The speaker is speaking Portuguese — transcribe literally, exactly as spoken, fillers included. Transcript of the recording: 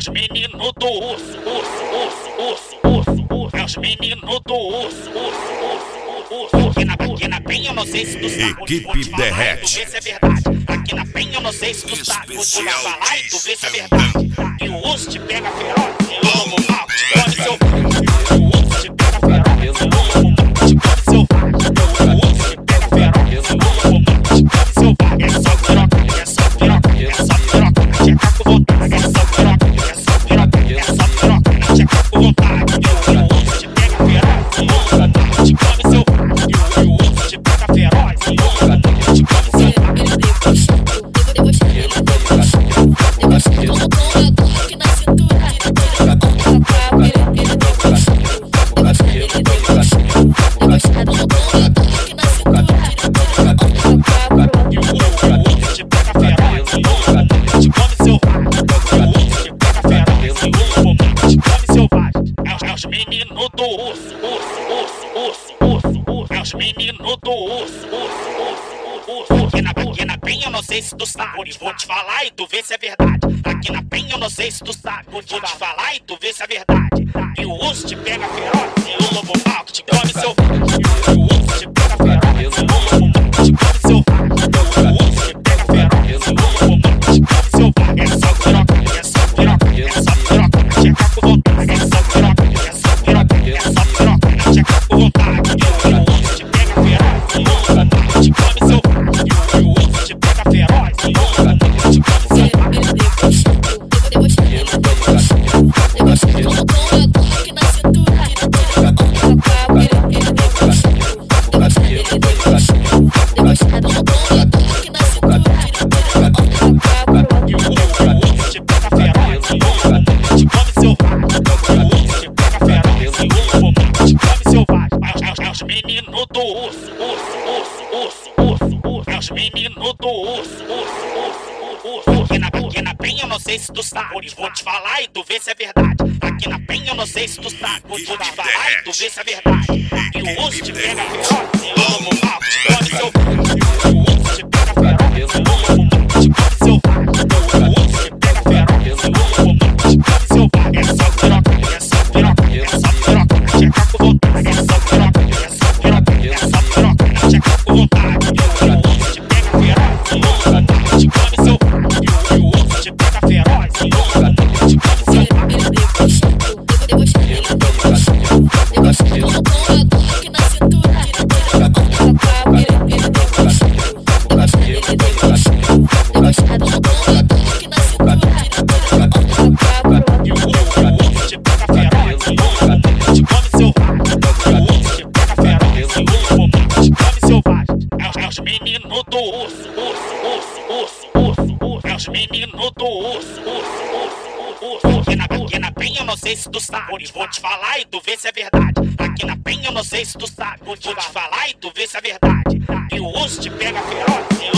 os meninos do urso, urso, urso, urso, urso, urso. É os meninos do urso, urso, urso, urso. Aqui na, aqui na penha eu não sei se tu sabe. Equipe derrete. Tu vê se é verdade. Aqui na penha eu não sei se tu sabe. Vou te falar e tu vê se é verdade. E o urso te pega feroz, e o lobo mau te come seu. O urso te pega feroz, e o lobo mau te come seu. O urso te pega feroz, e o lobo mau te come seu. É só piroca, é só piroca, é só piroca. Checa com vontade, é só piroca, é só piroca, é só piroca. Checa com vontade. E o urso te pega feroz, e o lobo mau te come seu. E o urso te pega feroz, e o lobo mau te come seu. É os meninos do urso, urso, urso, urso, urso, urso. É os meninos do urso, urso, urso, urso. Aqui na, aqui na penha eu não sei se tu sabe. Vou te falar e tu vê se é verdade. Aqui na penha eu não sei se tu sabe. Vou te falar e tu vê se é verdade. E o urso te pega feroz, e o lobo mau te come seu. E o urso te pega feroz, e o lobo mau te come seu. O urso te pega feroz, e o lobo mau te come seu. É só piroca, é só piroca, é só piroca. Checa com vontade, é só piroca, é só piroca, é só piroca. Checa com vontade. E o urso te pega feroz, e o lobo mau te come seu. E o urso te pega feroz, e o lobo mau te come seu. É os meninos do urso, urso, urso, urso, urso, urso. É os meninos do urso, urso, urso, urso. Aqui na, aqui na penha eu não sei se tu sabe. Vou te falar e tu vê se é verdade. Aqui na penha eu não sei se tu sabe. Vou te falar e tu vê se é verdade. E o urso te pega feroz, e o lobo mau te come seu. O urso te pega feroz, e o lobo mau te come seu. O urso te pega feroz, e o lobo mau te come seu. É só piroca, é só piroca, é só piroca. Checa com vontade, é só piroca, é só piroca, é só piroca. Checa com vontade. E o urso te pega feroz, e o lobo mau te come seu. E o urso te pega feroz, e o lobo mau te come seu. É os meninos do urso, urso, urso, urso, urso, urso. É os meninos do urso, urso, urso, urso. Aqui na, aqui na penha eu não sei se tu sabe. Vou te falar e tu vê se é verdade. Aqui na penha eu não sei se tu sabe. Vou te falar e tu vê se é verdade. E o urso te pega feroz, e